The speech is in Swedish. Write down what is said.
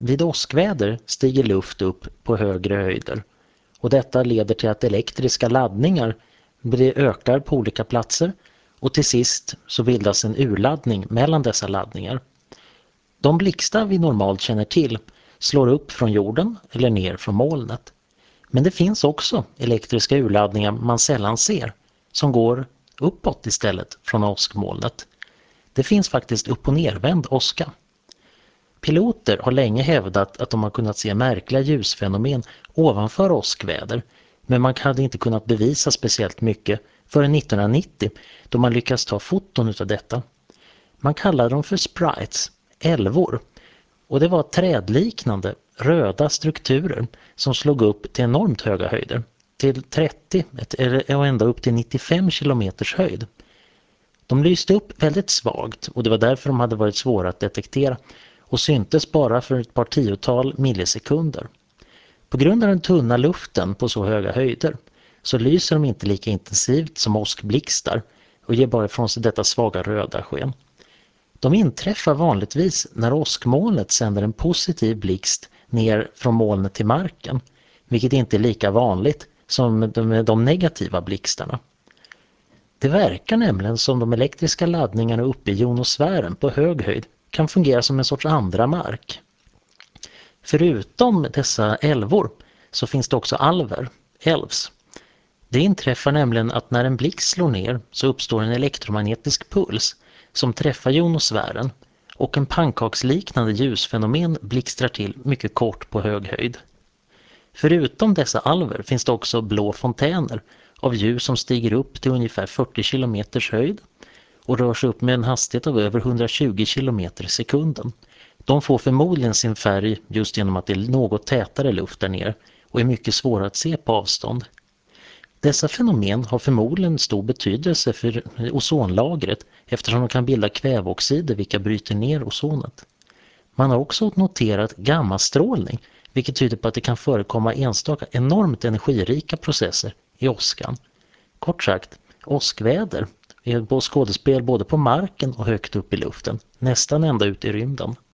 Vid åskväder stiger luft upp på högre höjder och detta leder till att elektriska laddningar ökar på olika platser och till sist så bildas en urladdning mellan dessa laddningar. De blixtar vi normalt känner till slår upp från jorden eller ner från molnet. Men det finns också elektriska urladdningar man sällan ser som går uppåt istället från åskmolnet. Det finns faktiskt upp- och nervänd åska. Piloter har länge hävdat att de har kunnat se märkliga ljusfenomen ovanför åskväder, men man hade inte kunnat bevisa speciellt mycket förrän 1990 då man lyckades ta foton av detta. Man kallade dem för sprites, älvor, och det var trädliknande röda strukturer som slog upp till enormt höga höjder, till 30 och ända upp till 95 kilometers höjd. De lyste upp väldigt svagt och det var därför de hade varit svåra att detektera och syntes bara för ett par tiotal millisekunder. På grund av den tunna luften på så höga höjder så lyser de inte lika intensivt som åskblixtar och ger bara ifrån sig detta svaga röda sken. De inträffar vanligtvis när åskmolnet sänder en positiv blixt ner från molnet till marken, vilket inte är lika vanligt som de negativa blixtarna. Det verkar nämligen som de elektriska laddningarna uppe i ionosfären på hög höjd kan fungera som en sorts andra mark. Förutom dessa älvor så finns det också alver, elves. Det inträffar nämligen att när en blixt slår ner så uppstår en elektromagnetisk puls som träffar ionosfären och en pannkaksliknande ljusfenomen blixtrar till mycket kort på hög höjd. Förutom dessa alver finns det också blå fontäner av ljus som stiger upp till ungefär 40 km höjd och rör sig upp med en hastighet av över 120 km i sekunden. De får förmodligen sin färg just genom att det är något tätare luft där nere och är mycket svåra att se på avstånd. Dessa fenomen har förmodligen stor betydelse för ozonlagret eftersom de kan bilda kväveoxider vilka bryter ner ozonet. Man har också noterat gammastrålning, vilket tyder på att det kan förekomma enstaka enormt energirika processer i åskan. Kort sagt, åskväder är på skådespel både på marken och högt upp i luften, nästan ända ut i rymden.